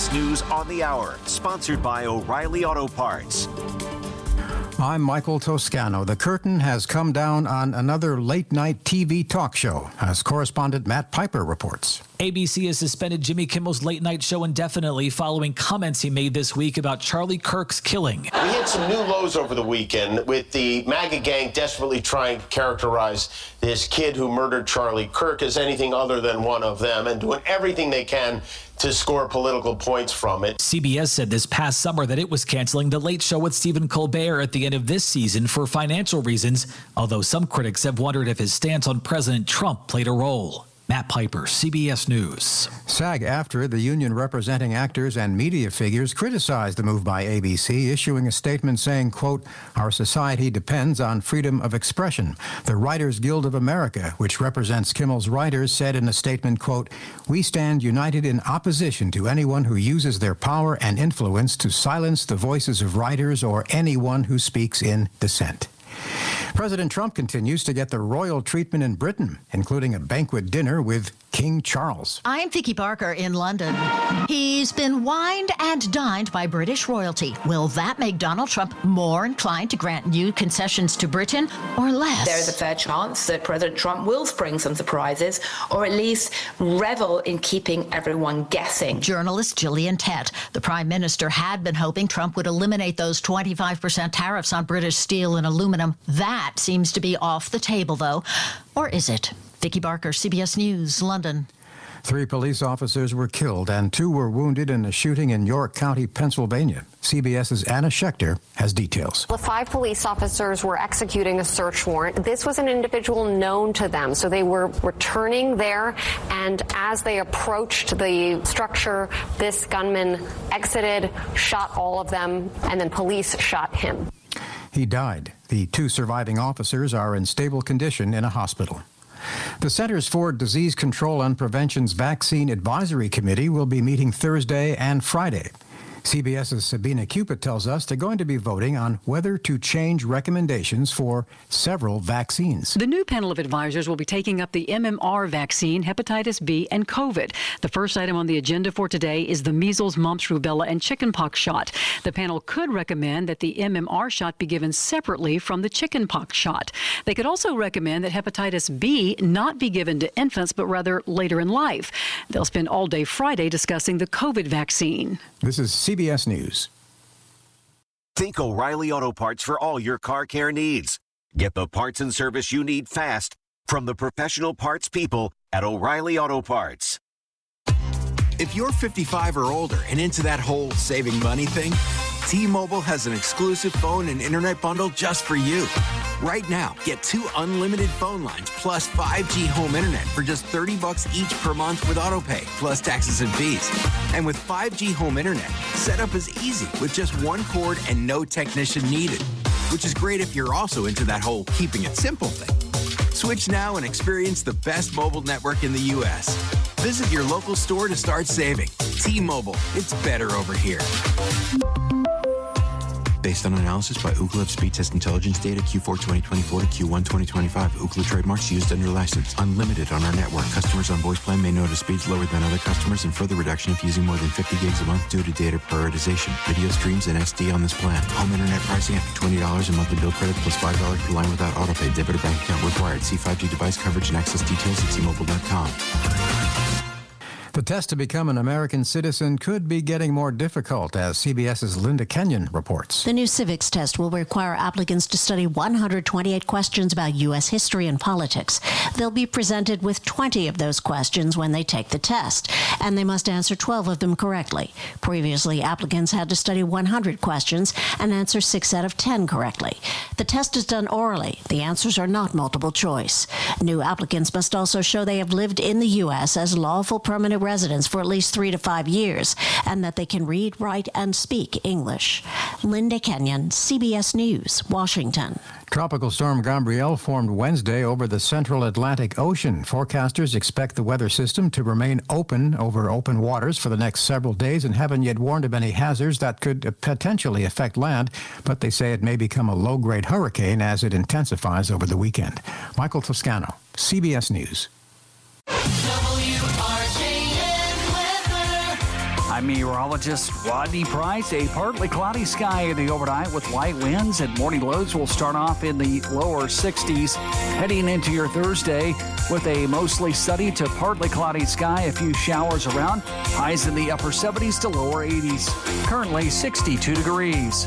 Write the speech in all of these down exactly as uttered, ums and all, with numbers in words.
S News on the Hour, sponsored by O'Reilly Auto Parts. I'm Michael Toscano. The curtain has come down on another late-night T V talk show, as correspondent Matt Piper reports. A B C has suspended Jimmy Kimmel's late-night show indefinitely following comments he made this week about Charlie Kirk's killing. We hit some new lows over the weekend with the MAGA gang desperately trying to characterize this kid who murdered Charlie Kirk as anything other than one of them and doing everything they can to score political points from it. C B S said this past summer that it was canceling The Late Show with Stephen Colbert at the end of this season for financial reasons, although some critics have wondered if his stance on President Trump played a role. Matt Piper, C B S News. SAG-AFTRA, the union representing actors and media figures, criticized the move by A B C, issuing a statement saying, quote, "Our society depends on freedom of expression." The Writers Guild of America, which represents Kimmel's writers, said in a statement, quote, "We stand united in opposition to anyone who uses their power and influence to silence the voices of writers or anyone who speaks in dissent." President Trump continues to get the royal treatment in Britain, including a banquet dinner with King Charles. I'm Vicky Barker in London. He's been wined and dined by British royalty. Will that make Donald Trump more inclined to grant new concessions to Britain or less? There's a fair chance that President Trump will spring some surprises, or at least revel in keeping everyone guessing. Journalist Gillian Tett. The Prime Minister had been hoping Trump would eliminate those twenty-five percent tariffs on British steel and aluminum. That seems to be off the table, though. Or is it? Vicky Barker, C B S News, London. Three police officers were killed and two were wounded in a shooting in York County, Pennsylvania. CBS's Anna Schechter has details. The five police officers were executing a search warrant. This was an individual known to them, so they were returning there, and as they approached the structure, this gunman exited, shot all of them, and then police shot him. He died. The two surviving officers are in stable condition in a hospital. The Centers for Disease Control and Prevention's Vaccine Advisory Committee will be meeting Thursday and Friday. CBS's Sabina Cupid tells us they're going to be voting on whether to change recommendations for several vaccines. The new panel of advisors will be taking up the M M R vaccine, hepatitis B, and COVID. The first item on the agenda for today is the measles, mumps, rubella, and chickenpox shot. The panel could recommend that the M M R shot be given separately from the chickenpox shot. They could also recommend that hepatitis B not be given to infants, but rather later in life. They'll spend all day Friday discussing the COVID vaccine. This is C B S News. Think O'Reilly Auto Parts for all your car care needs. Get the parts and service you need fast from the professional parts people at O'Reilly Auto Parts. If you're fifty-five or older and into that whole saving money thing, T-Mobile has an exclusive phone and internet bundle just for you. Right now, get two unlimited phone lines plus five G home internet for just thirty bucks each per month with AutoPay, plus taxes and fees. And with five G home internet, setup is easy with just one cord and no technician needed, which is great if you're also into that whole keeping it simple thing. Switch now and experience the best mobile network in the U S. Visit your local store to start saving. T-Mobile, it's better over here. Based on analysis by Ookla of speed test intelligence data Q four twenty twenty-four to Q one twenty twenty-five. Ookla trademarks used under license. Unlimited on our network. Customers on voice plan may notice speeds lower than other customers and further reduction if using more than fifty gigs a month due to data prioritization. Video streams and S D on this plan. Home internet pricing after twenty dollars a monthly bill credit plus five dollars per line without autopay. Debit or bank account required. See five G device coverage and access details at T Mobile dot com. The test to become an American citizen could be getting more difficult, as CBS's Linda Kenyon reports. The new civics test will require applicants to study one hundred twenty-eight questions about U S history and politics. They'll be presented with twenty of those questions when they take the test, and they must answer twelve of them correctly. Previously, applicants had to study one hundred questions and answer six out of ten correctly. The test is done orally. The answers are not multiple choice. New applicants must also show they have lived in the U S as lawful permanent residents for at least three to five years, and that they can read, write, and speak English. Linda Kenyon, C B S News, Washington. Tropical storm Gabrielle formed Wednesday over the central Atlantic Ocean. Forecasters expect the weather system to remain open over open waters for the next several days and haven't yet warned of any hazards that could potentially affect land, but they say it may become a low-grade hurricane as it intensifies over the weekend. Michael Toscano, C B S News. I'm meteorologist Rodney Price. A partly cloudy sky in the overnight with light winds, and morning lows will start off in the lower sixties. Heading into your Thursday with a mostly sunny to partly cloudy sky, a few showers around. Highs in the upper seventies to lower eighties. Currently sixty-two degrees.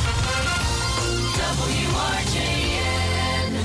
W R J N.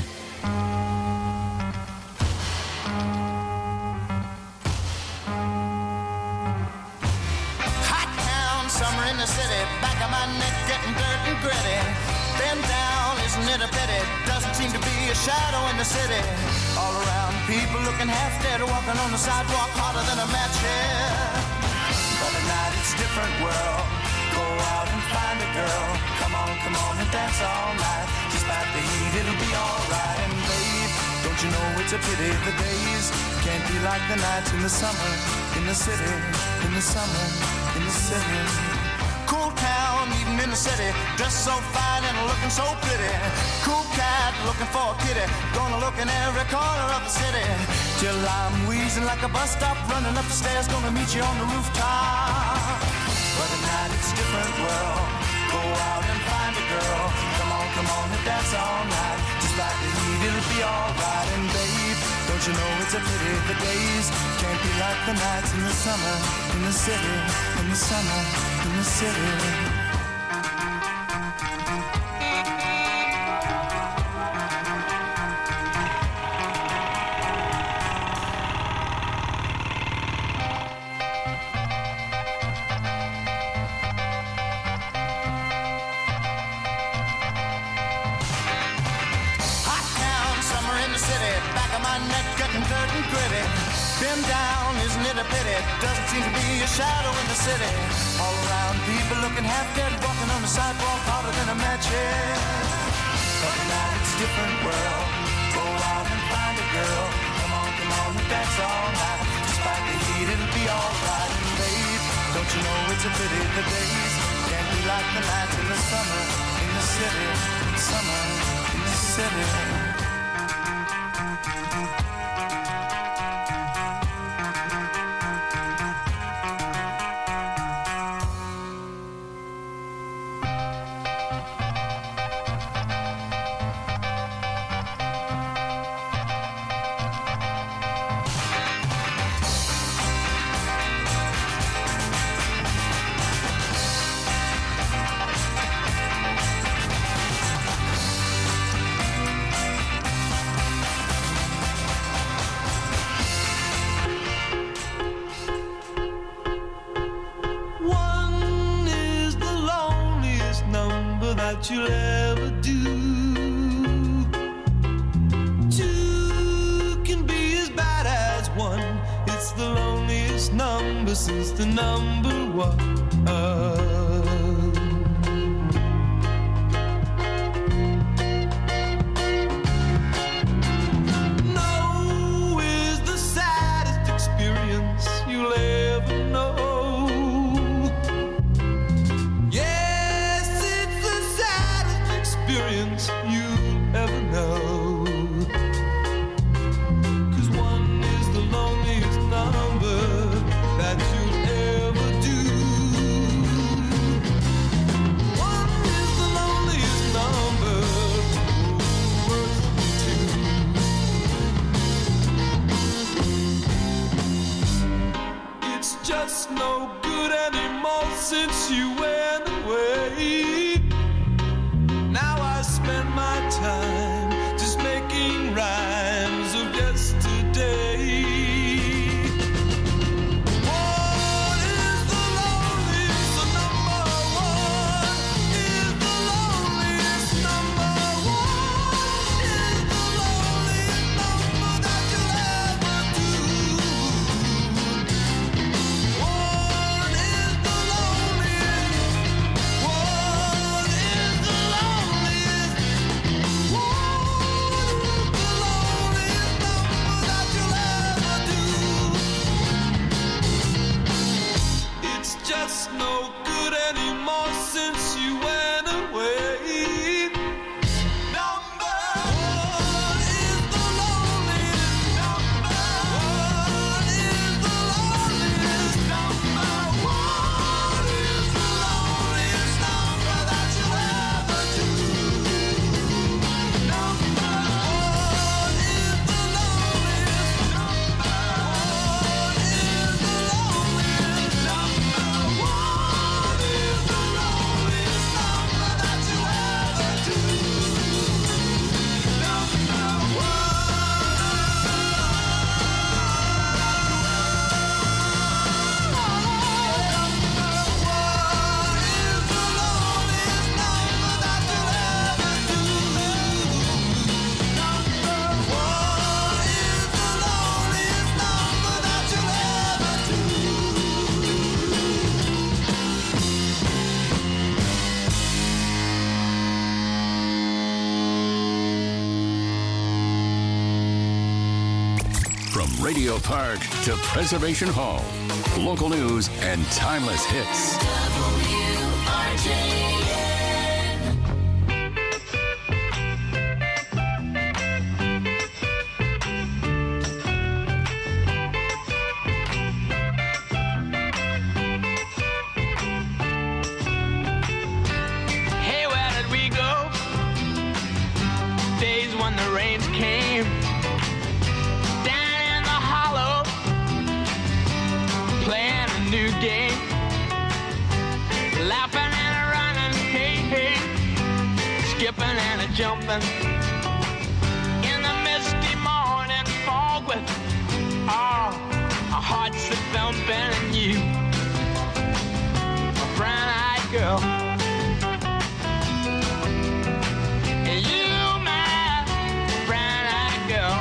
Hot town, summer in the city, back of my neck getting dirt and gritty. Been down, isn't it a pity? Doesn't seem to be a shadow in the city. All around, people looking half dead, walking on the sidewalk harder than a match here. But at night it's a different world. Go out and find a girl. Come on, come on and dance all night. Despite the heat, it'll be alright. And babe, don't you know it's a pity the days can't be like the nights in the summer, in the city, in the summer, in the city. Cool town, even in the city, dressed so fine and looking so pretty. Cool cat, looking for a kitty, gonna look in every corner of the city. Till I'm wheezing like a bus stop, running up the stairs, gonna meet you on the rooftop. But at night it's a different world. Go out and find a girl. Come on, come on and dance all night. Just like the heat, it'll be alright. And babe, don't you know it's a pity the days can't be like the nights in the summer, in the city, in the summer, in the city. Been down, isn't it a pity? Doesn't seem to be a shadow in the city. All around, people looking half dead, walking on the sidewalk harder than a match here. But tonight it's a different world. Go out and find a girl. Come on, come on and dance all night. Despite the heat, it'll be alright. And babe, don't you know it's a pity the days can't be like the nights in the summer, in the city, summer, in the city. You'll ever do. Two can be as bad as one. It's the loneliest number since the number one. No is the saddest experience you'll ever know. Experience you'll ever know. Cause one is the loneliest number that you'll ever do. One is the loneliest number, worse than two. It's just no good anymore since you went away. Now I spend my time just making rhymes of yesterday. One is the loneliest, the number one is the loneliest number. One is the loneliest number that you'll ever do. One is the loneliest, one. From Radio Park to Preservation Hall, local news and timeless hits. W R J N. Hey, where did we go? Days when the rains came. Down in the hollow, playing a new game. Laughing and a running, hey, hey. Skipping and a jumping. In the misty morning fog with, oh, our hearts are thumping and you, a brown-eyed girl. And you, my brown-eyed girl.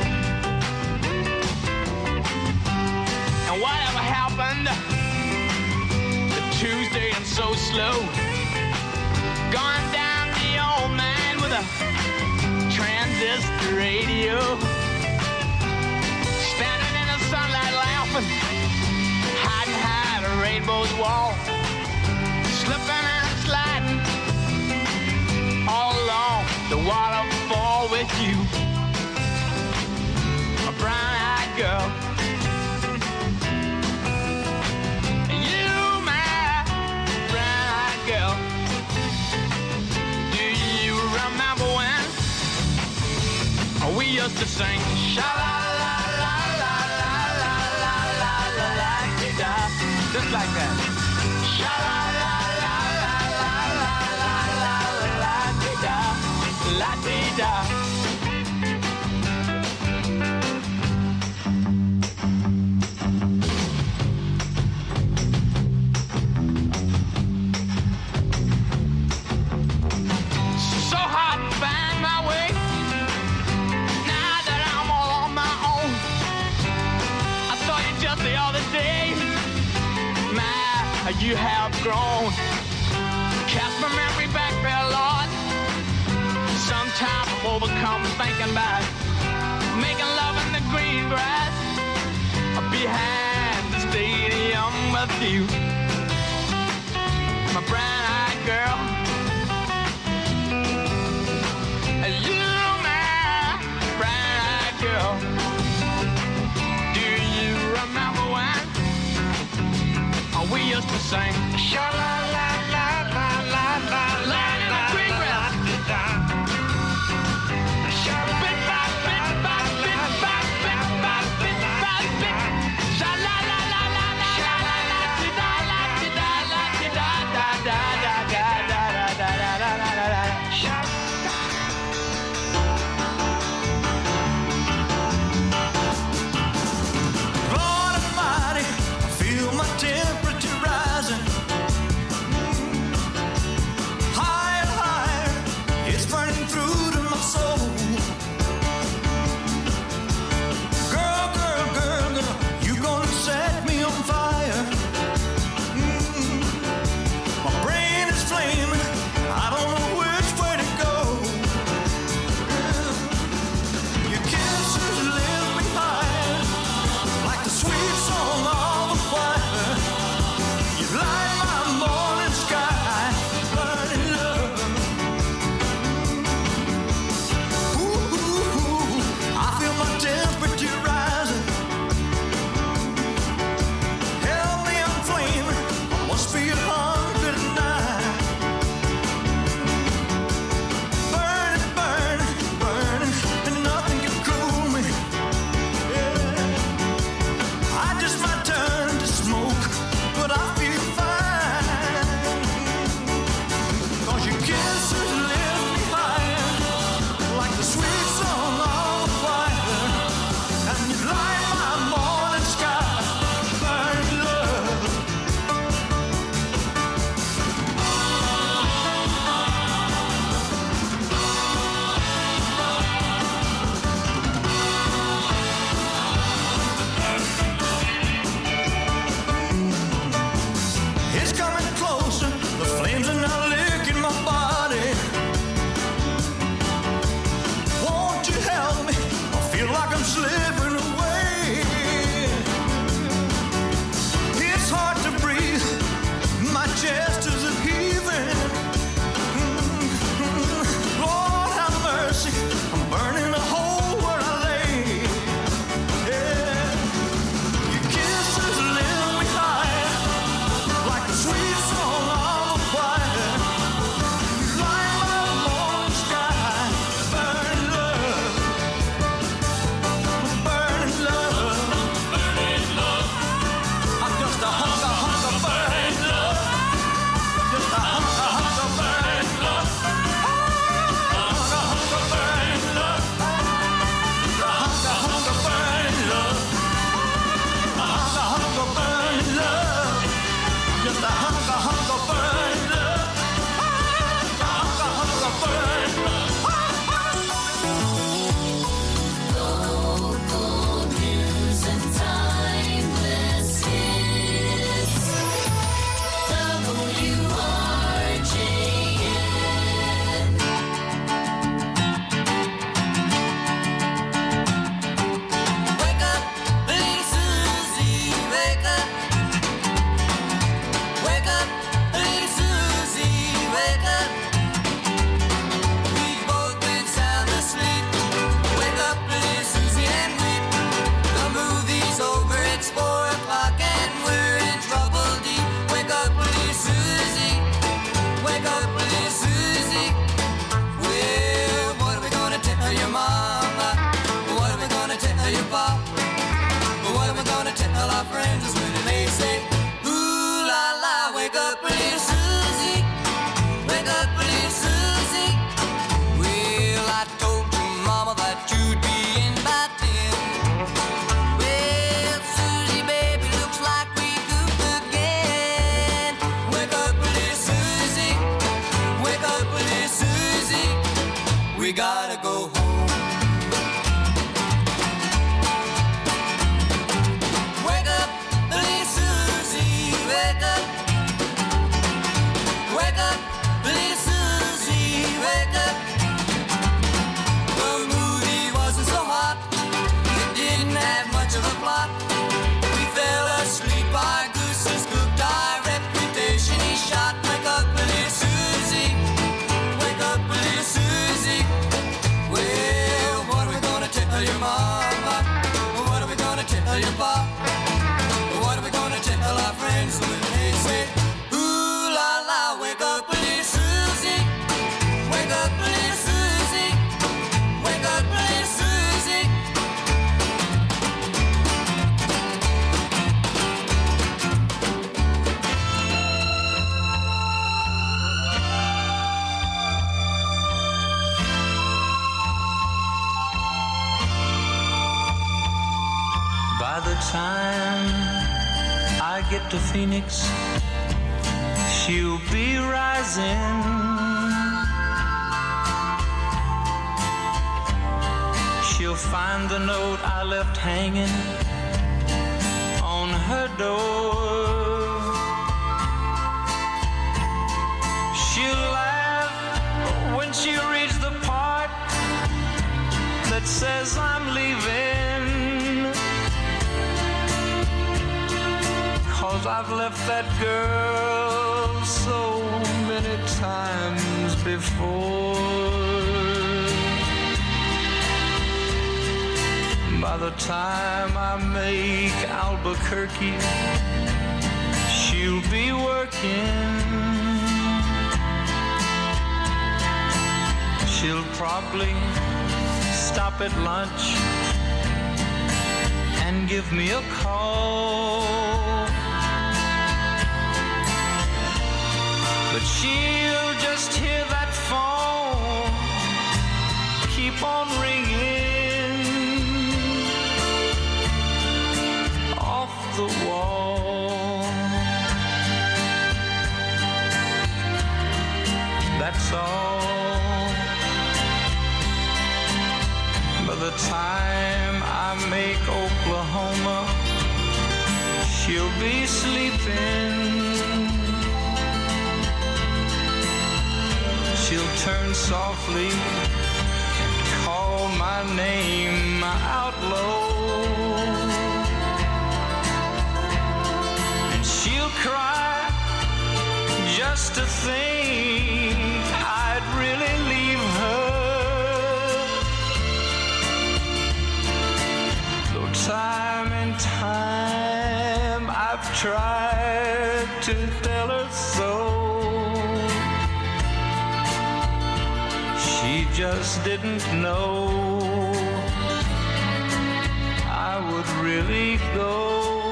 And whatever happened to Tuesday and so slow? Gone down the old man with a transistor radio. Standing in the sunlight laughing, hiding behind a rainbow's wall. Slipping and sliding all along the waterfall with you, a brown-eyed girl. You, my brown-eyed girl. Do you remember when we used to sing sha-la-la-la-la-la-la-la-la-la-la-la-la-la, just like that. Sha-la-la-la-la-la-la-la-la-la-la-la-la-la-la. So hard to find my way now that I'm all on my own. I saw you just the other day. My, you have grown. Cast my memory back there, Lord. Sometimes I'm overcome thinking about making love in the green grass behind the stadium with you, my brown-eyed girl. You, my brown-eyed girl. Do you remember when we used to sing sha-la-la-la-la-la-la-la in the green grass? Lord Almighty, I feel my temperature rising. we gotta go home. Wake up, little Susie, wake up. Wake up, little Susie, wake up. The movie wasn't so hot, it didn't have much of a plot. We fell asleep, our gooses cooked, our reputation he shot. Wake up, little Susie, wake up, little Susie. Well, what are we gonna tell your mama? What are we gonna tell your papa? What are we gonna tell our friends when they say, ooh la la, wake up, little Susie, wake up, little Susie, wake up, little Susie. By the time I get to Phoenix, she'll be rising. She'll find the note I left hanging on her door. She'll laugh when she reads the part that says I'm leaving. 'Cause I've left that girl so many times before. By the time I make Albuquerque, she'll be working. She'll probably stop at lunch and give me a call. But she'll just hear that phone keep on ringing off the wall. That's all. By the time I make Oklahoma, she'll be sleeping. She'll turn softly and call my name out low. And she'll cry just to think I'd really leave her. Though time and time I've tried to tell her so. She just didn't know I would really go.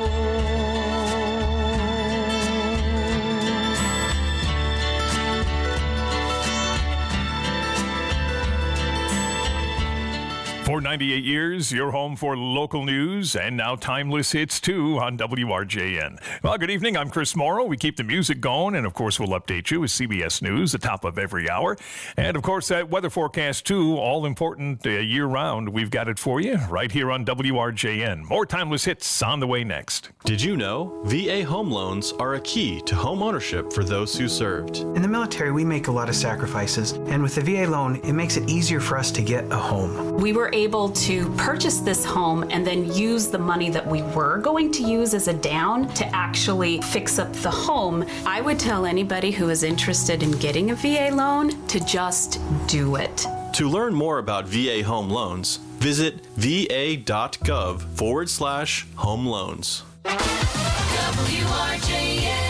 For ninety-eight years, your home for local news and now timeless hits too on W R J N. Well, good evening. I'm Chris Morrow. We keep the music going, and of course, we'll update you with C B S News at the top of every hour. And of course, that weather forecast too, all important uh, year round. We've got it for you right here on W R J N. More timeless hits on the way next. Did you know V A home loans are a key to home ownership for those who served? In the military, we make a lot of sacrifices, and with the V A loan, it makes it easier for us to get a home. We were able to purchase this home and then use the money that we were going to use as a down to actually fix up the home. I would tell anybody who is interested in getting a V A loan to just do it. To learn more about V A home loans, visit va.gov forward slash home loans. W R J N.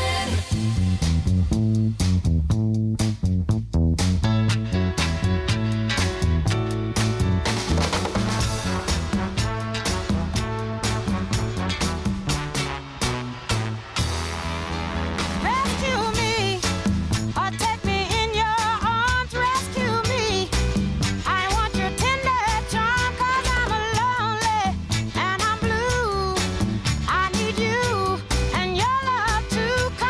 To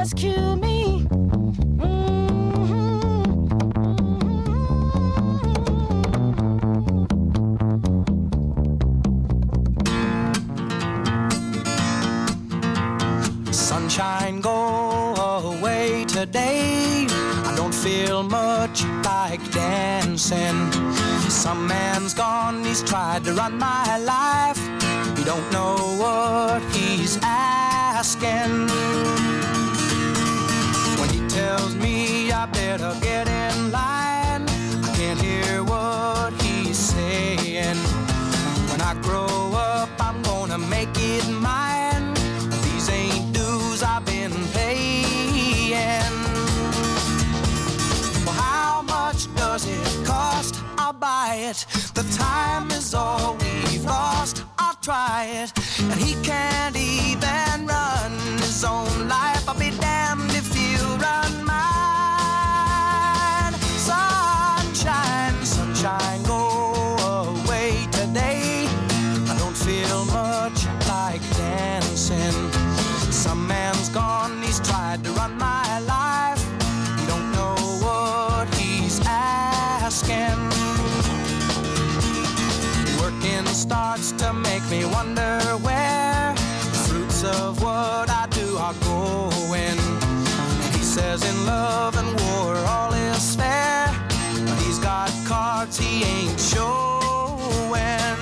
rescue me. Sunshine, go away today. I don't feel much like dancing. Some man's gone, he's tried to run my life. He don't know what he's asking. When he tells me I better get in line, I can't hear what he's saying. When I grow up, I'm gonna make it mine. These ain't dues I've been paying. Well, how much does it cost? I'll buy it. The time is all we've lost. I'll try it. And he can't even run his own life. I'll be damned if you run mine. Sunshine, sunshine, go away today. I don't feel much like dancing. Some man's gone, he's tried to run my life. You don't know what he's asking. Working starts to make me wonder where the fruits of what I do are going. He says in love and war all is fair, but he's got cards he ain't showing.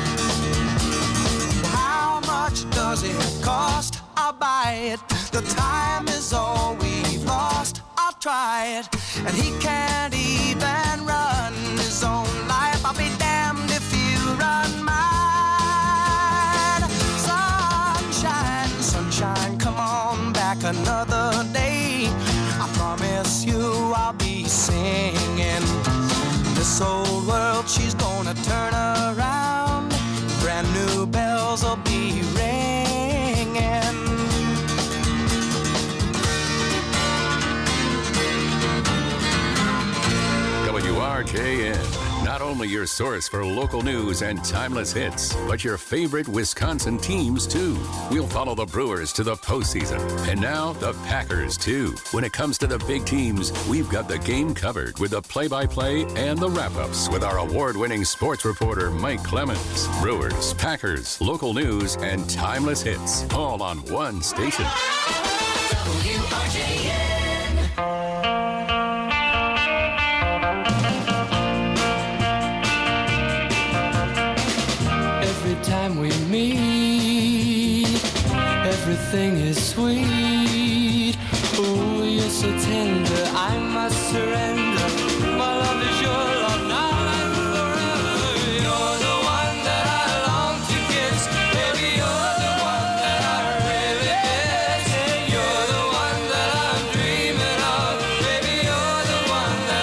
How much does it cost? I'll buy it. The time is all we've lost. I'll try it. And he can't even run his own life. I'll be damned if you run mine. Sunshine, sunshine, come on back another day. I promise you I'll be singing. This old world, she's gonna turn around. Brand new bells will be ringing. W R J N, not only your source for local news and timeless hits, but your favorite Wisconsin teams, too. We'll follow the Brewers to the postseason, and now the Packers, too. When it comes to the big teams, we've got the game covered with the play-by-play and the wrap-ups with our award-winning sports reporter, Mike Clemens. Brewers, Packers, local news, and timeless hits, all on one station. W R J N. Every time we meet, everything is sweet. Oh, you're so tender, I must surrender. My love is your love now and forever. You're the one that I long to kiss. Baby, you're the one that I really miss. You're the one that I'm dreaming of. Baby, you're the one that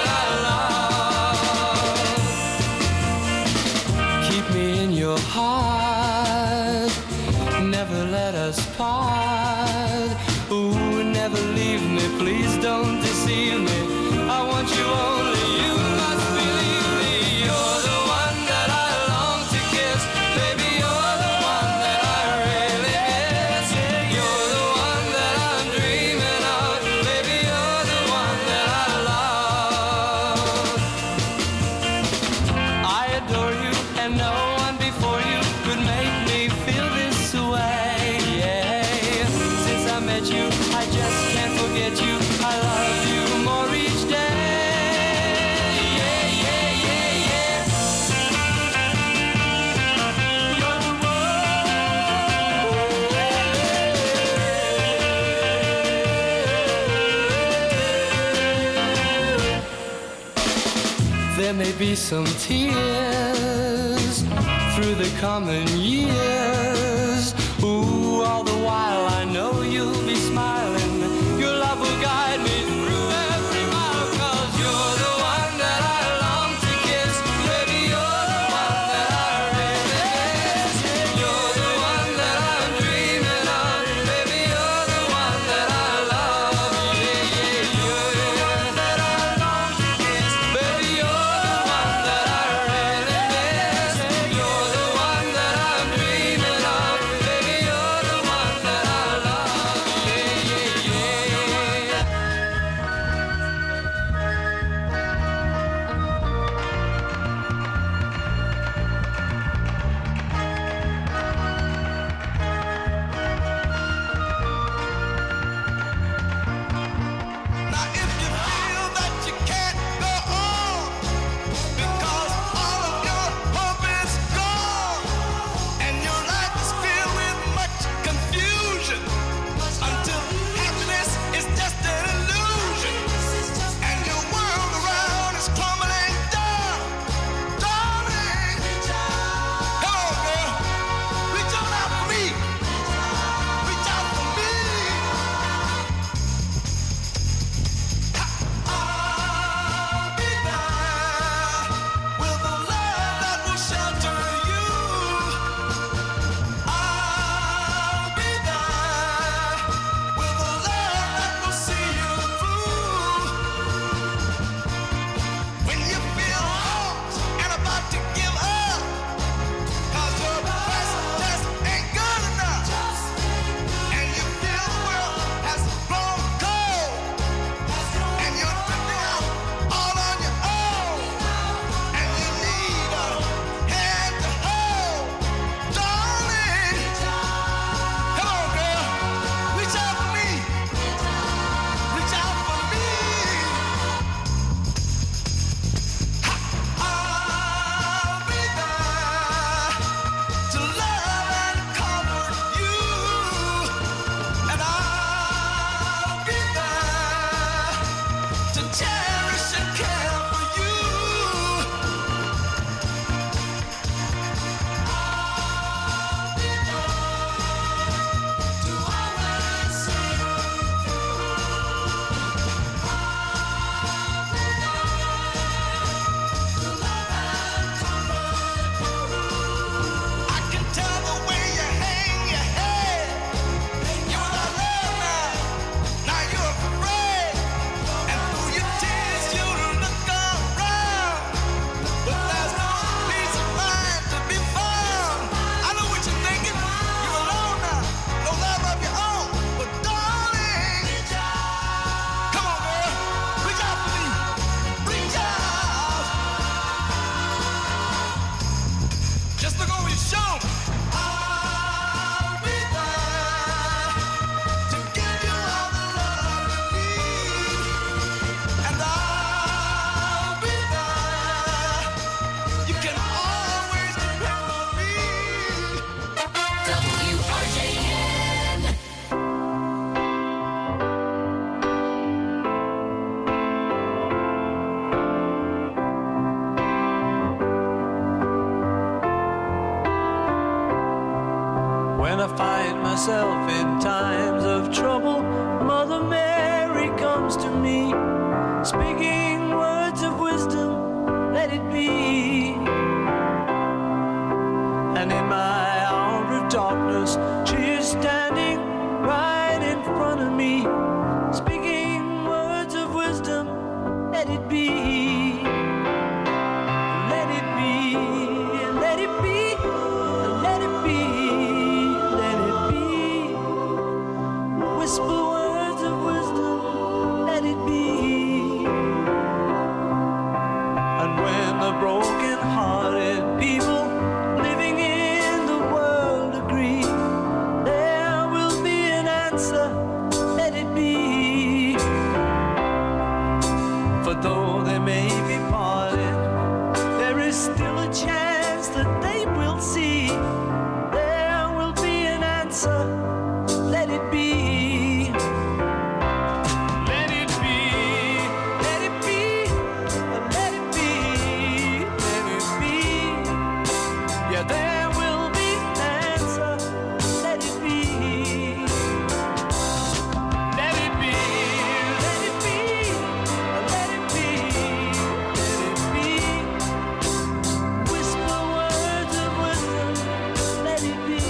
I love. Keep me in your heart, never let us part. Ooh, never leave me, please don't deceive me. I want you only, you must believe me. You're the one that I long to kiss. Baby, you're the one that I really miss. You're the one that I'm dreaming of. Baby, you're the one that I love. I adore you, and no one before you could make me feel this way. Yeah. Since I met you, I just can't forget you. I love you more each day. Yeah, yeah, yeah, yeah. You're the one. There may be some tears through the coming years. Ooh, all the while I know you'll be smiling. Your love will guide me through every mile. 'Cause you're the one that I long to kiss. Baby, you're the one that I really miss. You're the one that I'm dreaming of. Baby, you're the one that I love. Yeah, yeah, you're the one that I long to kiss. Baby, you're the one that I really miss. You're the one that I'm dreaming of. Baby, you're the one that I love. I find myself in times of trouble, Mother Mary comes to me, speaking words of wisdom, let it be. And in my hour of darkness, she is standing right in front of me, speaking words of wisdom, let it be. Let it be, let it be, let it be, let it be. Whisper words of wisdom, let it be. And when the broken-hearted people living in the world agree, there will be an answer, let it be. For though they may be parted, there is still a chance that they will see. There will be an answer, let it be. Let it be, let it be, let it be, let it be. Yeah, there will be an answer, let it be. Let it be, let it be, let it be, let it be. Whisper words of wisdom, let it be.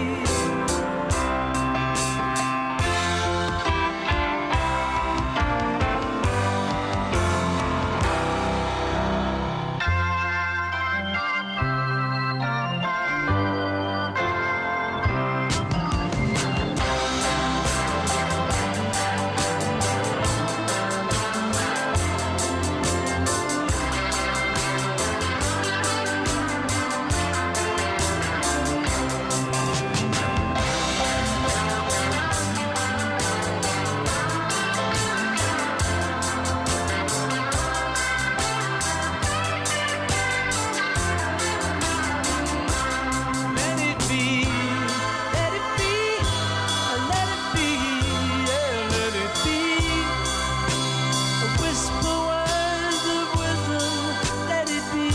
Let it be, let it be, let it be, yeah, let it be. Whisper words of wisdom, let it be.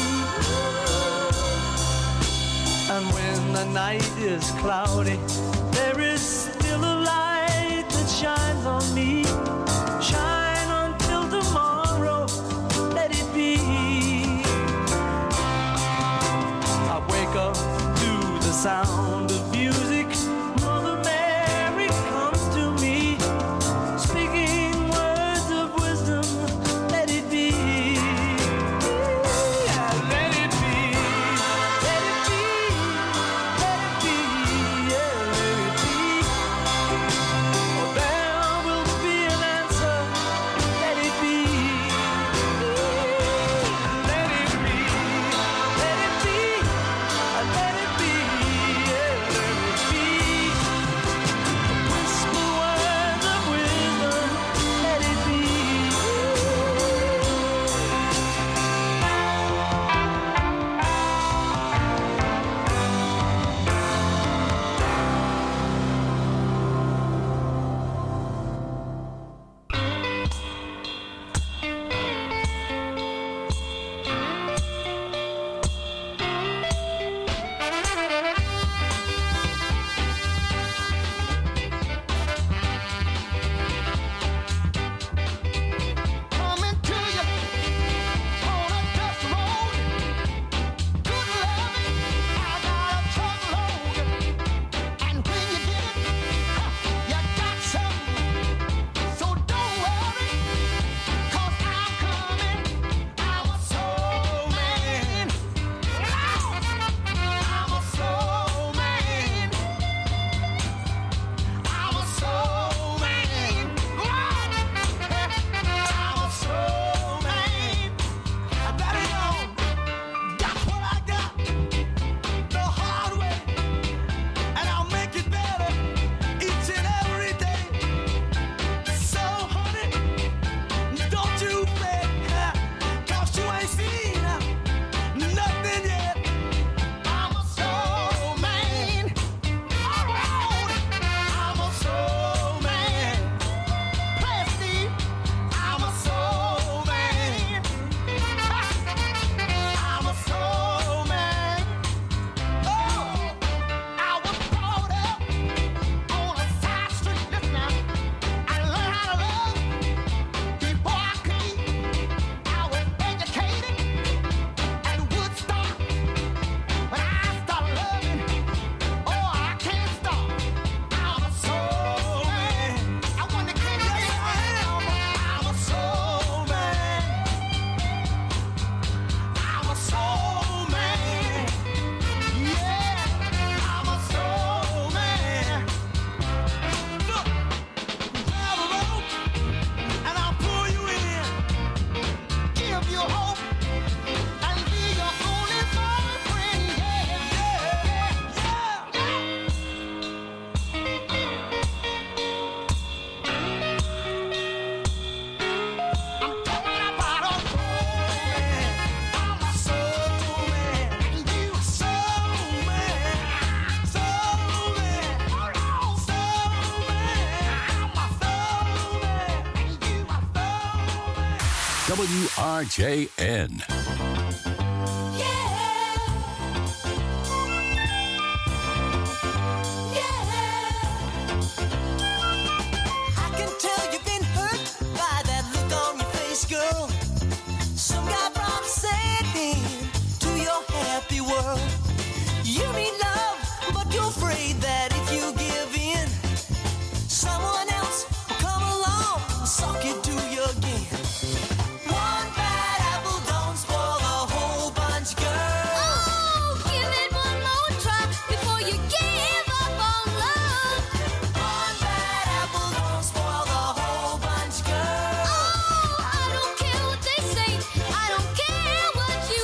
And when the night is cloudy, there is still a light that shines on me. Shine until tomorrow, let it be. I wake up to the sound of music. Mother Mary comes to me, speaking words of wisdom, let it be. Yeah, let it be, let it be, let it be, yeah, let W R J N. I can tell you've been hurt by that look on your face, girl. Some guy brought a sad end to your happy world. You need love, but you're afraid that if you give in, someone else will come along and suck it to you again. One bad apple don't spoil the whole bunch, girl. Oh, give it one more try before you give up on love. One bad apple don't spoil the whole bunch, girl. Oh, I don't care what they say. I don't care what you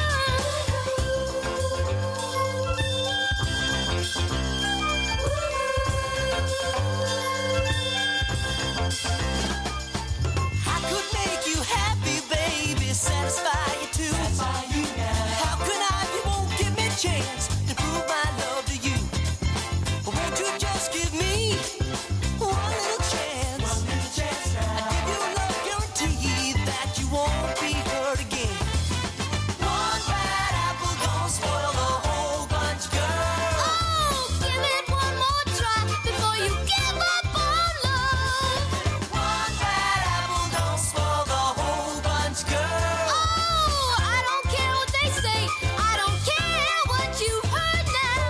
I could make you happy, baby, satisfy you too. How can I if you won't give me a chance to prove my love to you? Won't you just give me one little chance? I'll give you a love guarantee that you won't be hurt again. One bad apple don't spoil the whole bunch, girl. Oh, give it one more try before you give up on love. One bad apple don't spoil the whole bunch, girl. Oh, I don't care what they say. I don't care what you heard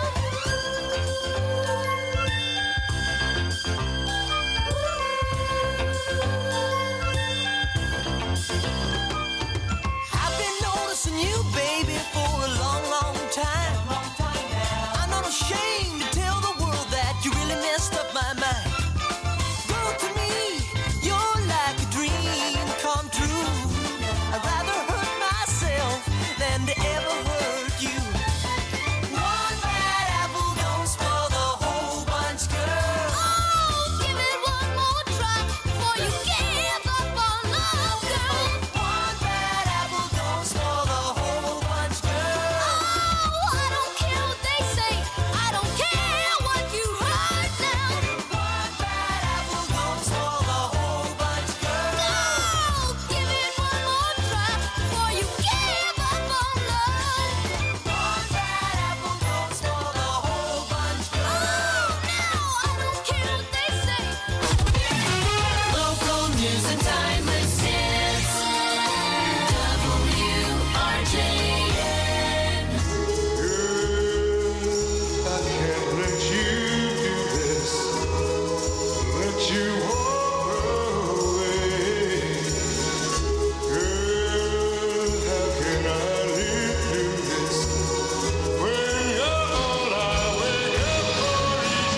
I've been noticing you, baby, for a long, long time. I'm not ashamed to tell the world that you really messed up my mind. Girl, to me, you're like a dream come true. I'd rather hurt myself than to ever hurt you. One bad apple don't spoil the whole bunch, girl. Oh, give it one more try before you give up on love, girl. One bad apple don't spoil the whole bunch, girl. Oh, I don't care what they say. I don't care what you heard now. One bad apple don't spoil the whole bunch, girl. Oh, give it one more try before you give up on love. One bad apple don't spoil the whole bunch, girl. Oh, no, I don't care what they say. Local news and timeless hits. W R J N. I can't let you do this. Let you walk away. Girl, how can I live through this? When you're all I wake up for each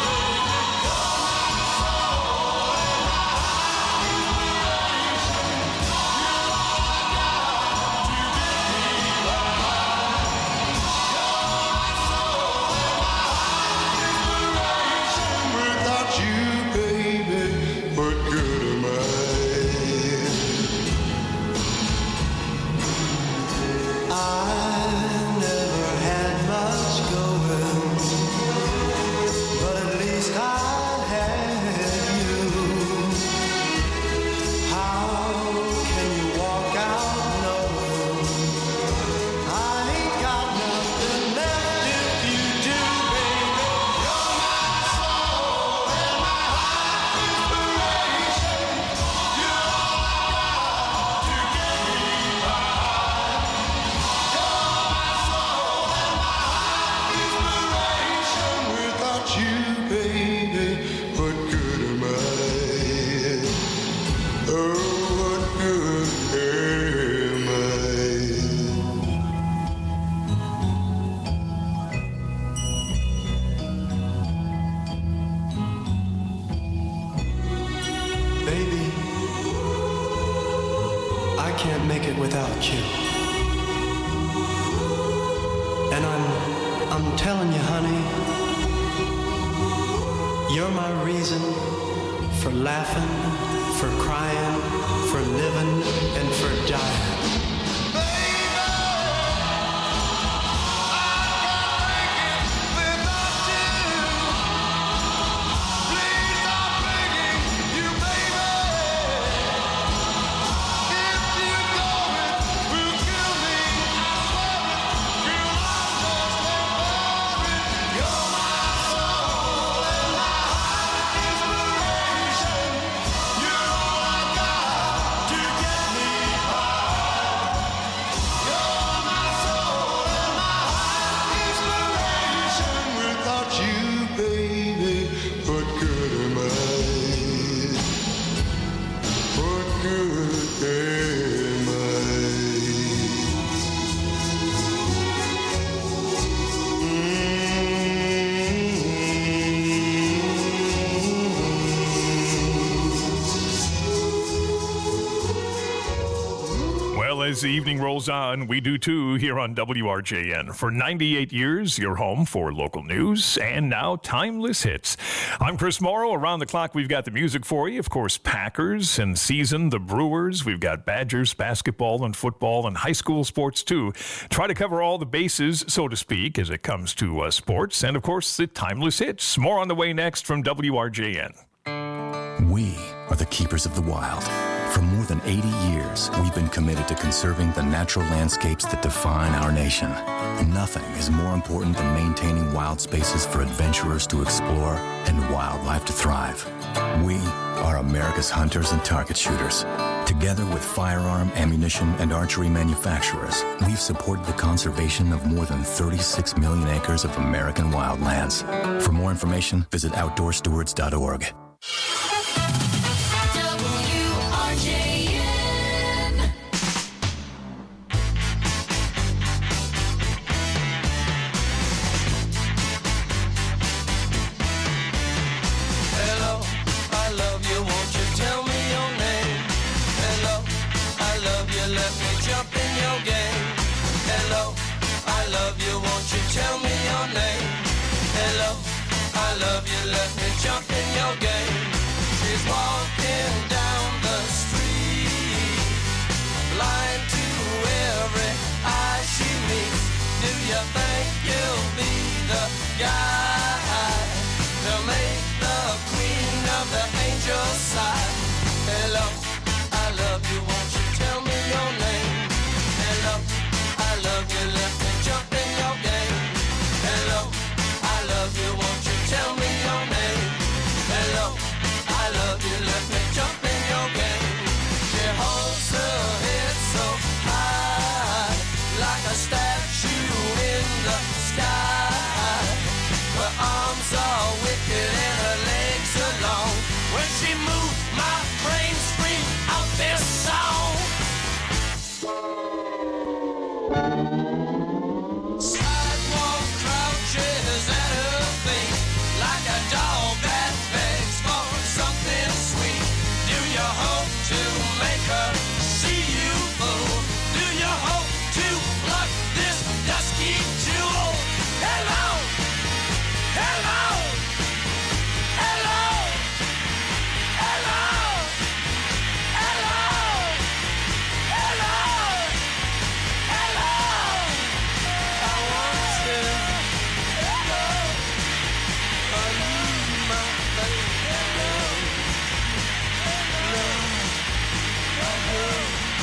without you, baby, what good am I? I never had much going, but at least I had you. How can you walk out knowing I ain't got nothing left if you do, baby? You're my soul and my inspiration. You're all I got to give me my heart. You're my soul and my inspiration. Without you, baby, what good am I? Oh, what good am I? Baby, I can't make it without you. And I'm I'm telling you, honey, you're my reason for laughing, for crying, for living, and for dying. If as the evening rolls on, we do too here on W R J N. For ninety-eight years, your home for local news and now timeless hits. I'm Chris Morrow. Around the clock, we've got the music for you. Of course, Packers and season, the Brewers. We've got Badgers, basketball and football and high school sports too. Try to cover all the bases, so to speak, as it comes to uh, sports. And of course, the timeless hits. More on the way next from W R J N. We are the keepers of the wild. For more than eighty years, we've been committed to conserving the natural landscapes that define our nation. Nothing is more important than maintaining wild spaces for adventurers to explore and wildlife to thrive. We are America's hunters and target shooters. Together with firearm, ammunition, and archery manufacturers, we've supported the conservation of more than thirty-six million acres of American wildlands. For more information, visit outdoor stewards dot org. Tell me your name. Hello, I love you, let me jump in your game. She's walking down the street, blind to every eye she meets. Do you think you'll be the guy to make the queen of the angels sigh? Hello, I love you, won't you tell me your name? Hello, I love you, let me jump in your game. Hello, I love you, won't you tell me your name? Hello, I love you, let me jump in your game. She holds her head so high, like a statue in the sky. Her arms are wicked and her legs are long. When she moves, my brain screams out this song. Sidewalk crouches at her feet, like a dog that begs for something sweet. Do you hope to make her see you, fool? Do you hope to pluck this dusky jewel? Hello, hello, hello, hello, hello, hello, hello. I want you, hello, I need my baby, hello, hello, hello,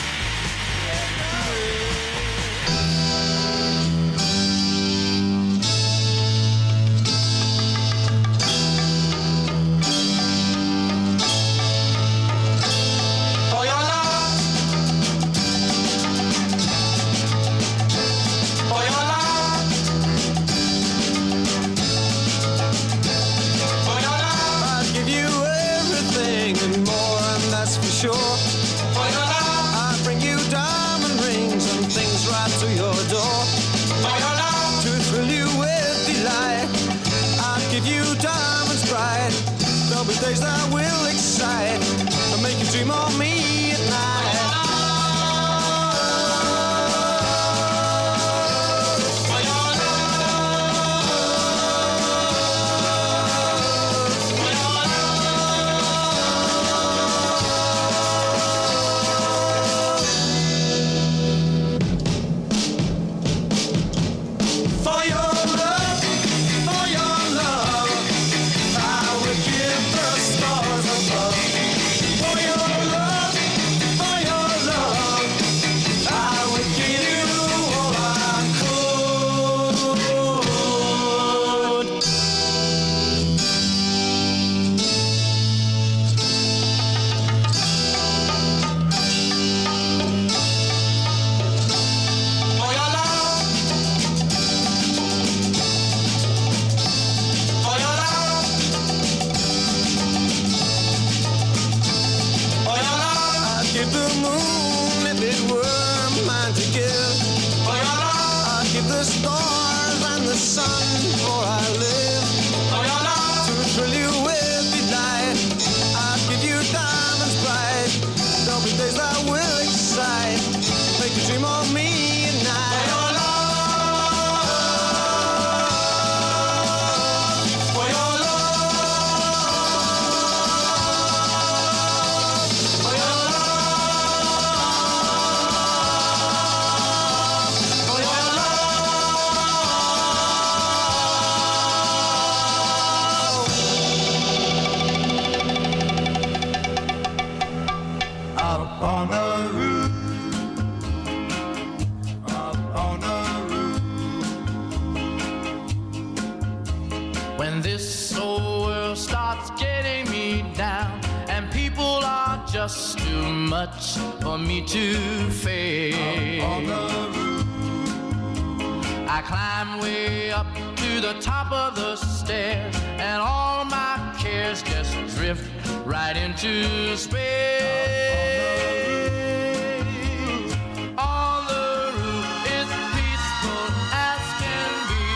for your love, for your love, for your love. I'd give you everything and more, and that's for sure. For your love, I'd bring you diamond rings and things right to your door. For your love, to thrill you with delight, I'd give you diamonds bright. There'll be days that will excite and make you dream of me at night. For your For your love, for your love, I would give the stars above. For your love. just too much for me to face. I climb way up to the top of the stairs, and all my cares just drift right into space. On the roof it's peaceful as can be,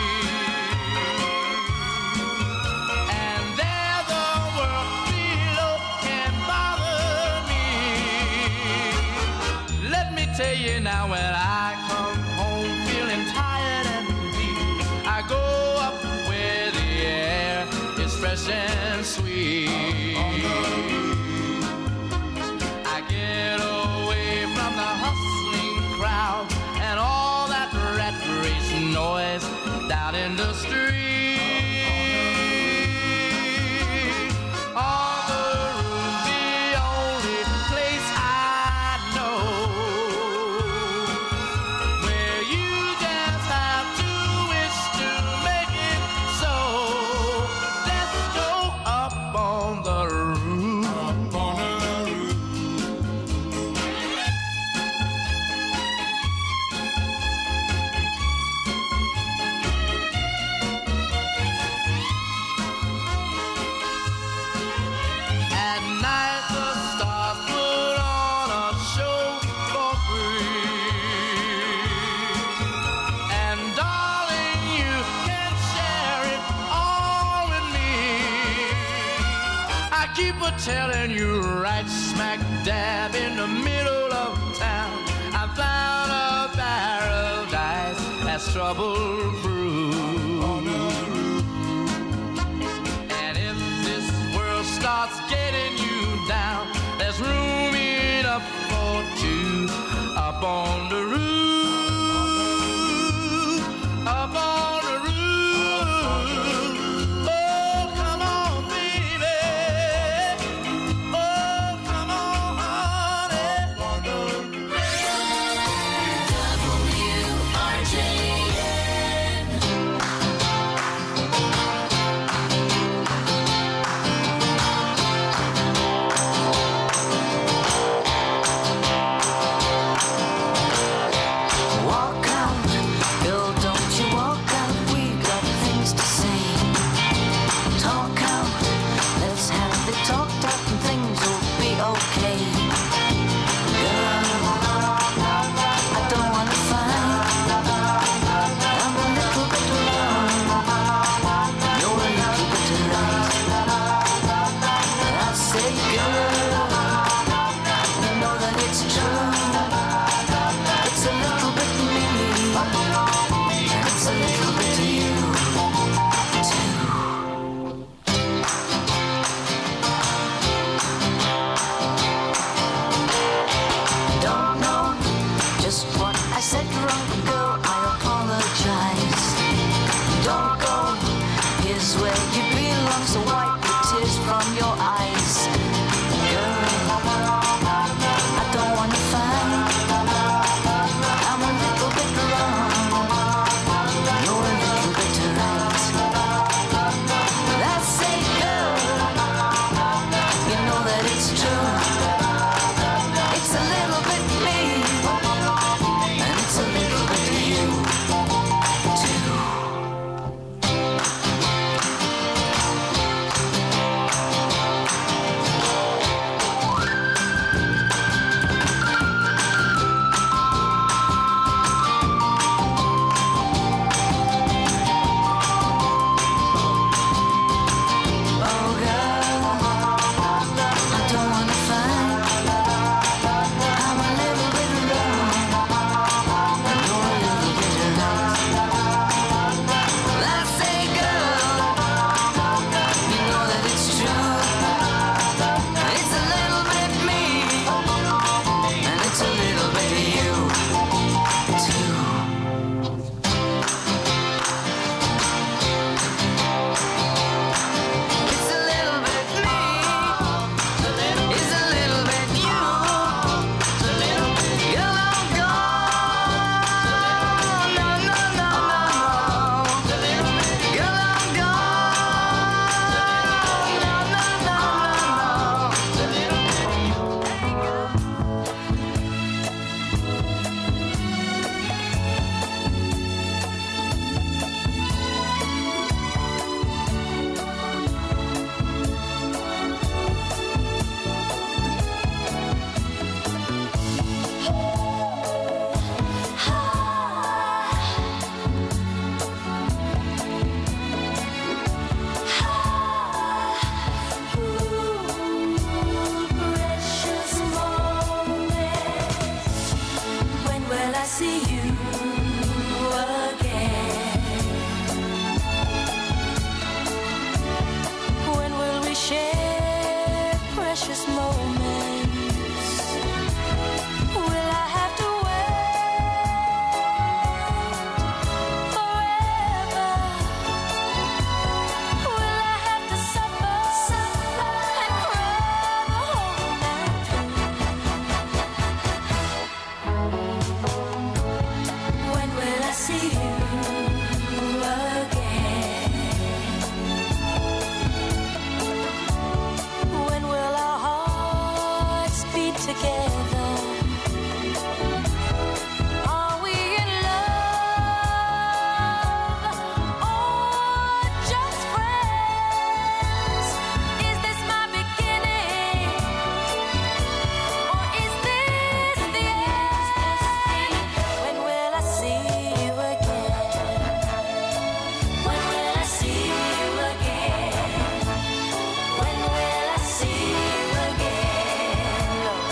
and there the world below can bother me. Let me tell you now, when I come home feeling tired and weak, I go up where the air is fresh and sweet. I get away from the hustling crowd and all that rat race noise down in the street. On the roof, the only place I know where you just have to wish to make it so. Let's go up on the roof. Up on the roof. At night the stars put on a show for free, and darling, you can share it all with me. I keep a telling you, right smack dab in the middle of town, I found a paradise that's trouble-proof. And if this world starts getting you down, there's room enough for two up on the roof. Up on the roof. Oh, come on, baby. Oh, come on, honey. W R J N. precious moments. Will I have to wait forever? Will I have to suffer, suffer and cry the whole night through? When will I see you again? When will our hearts beat together? Are we in love or just friends? Is this my beginning or is this the end? When will I see you again? When will I see you again? When will I see you again, Lord?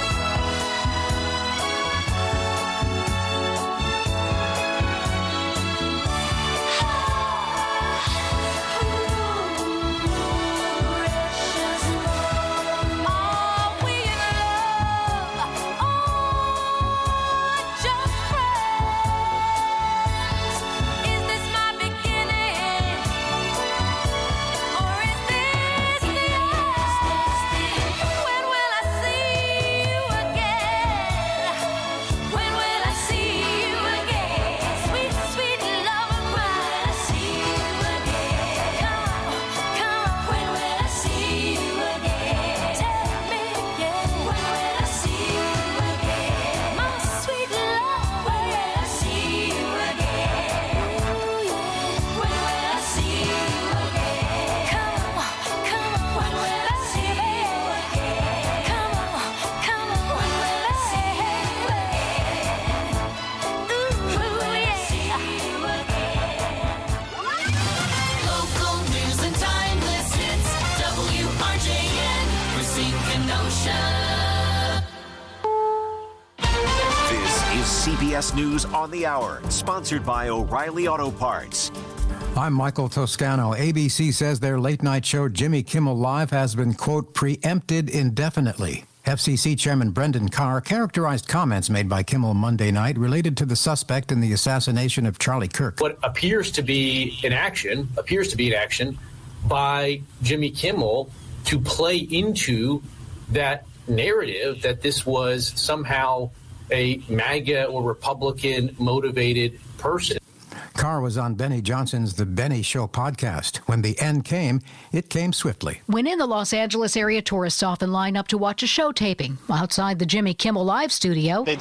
Precious Lord, are we in love or just friends? Is this my beginning or is this the end? When will I see you again? When will I see you again? Sweet, sweet love of mine. See you again. Come, come. When will I see you again? Tell me again. When will I see you again? My sweet love. When will I see you again? Ooh, yeah. When will I see you again? Come on, come on. When will I see you again? Come on, come on. When will I see you again? Ooh, yeah. Local news and timeless hits. W R J N, Racine Kenosha. This is C B S News on the Hour, sponsored by O'Reilly Auto Parts. I'm Michael Toscano. A B C says their late-night show, Jimmy Kimmel Live, has been, quote, preempted indefinitely. F C C Chairman Brendan Carr characterized comments made by Kimmel Monday night related to the suspect in the assassination of Charlie Kirk. What appears to be an action, appears to be an action by Jimmy Kimmel to play into that narrative that this was somehow a MAGA or Republican motivated person. Carr was on Benny Johnson's The Benny Show podcast. When the end came, it came swiftly. When in the Los Angeles area, tourists often line up to watch a show taping. Outside the Jimmy Kimmel Live studio, They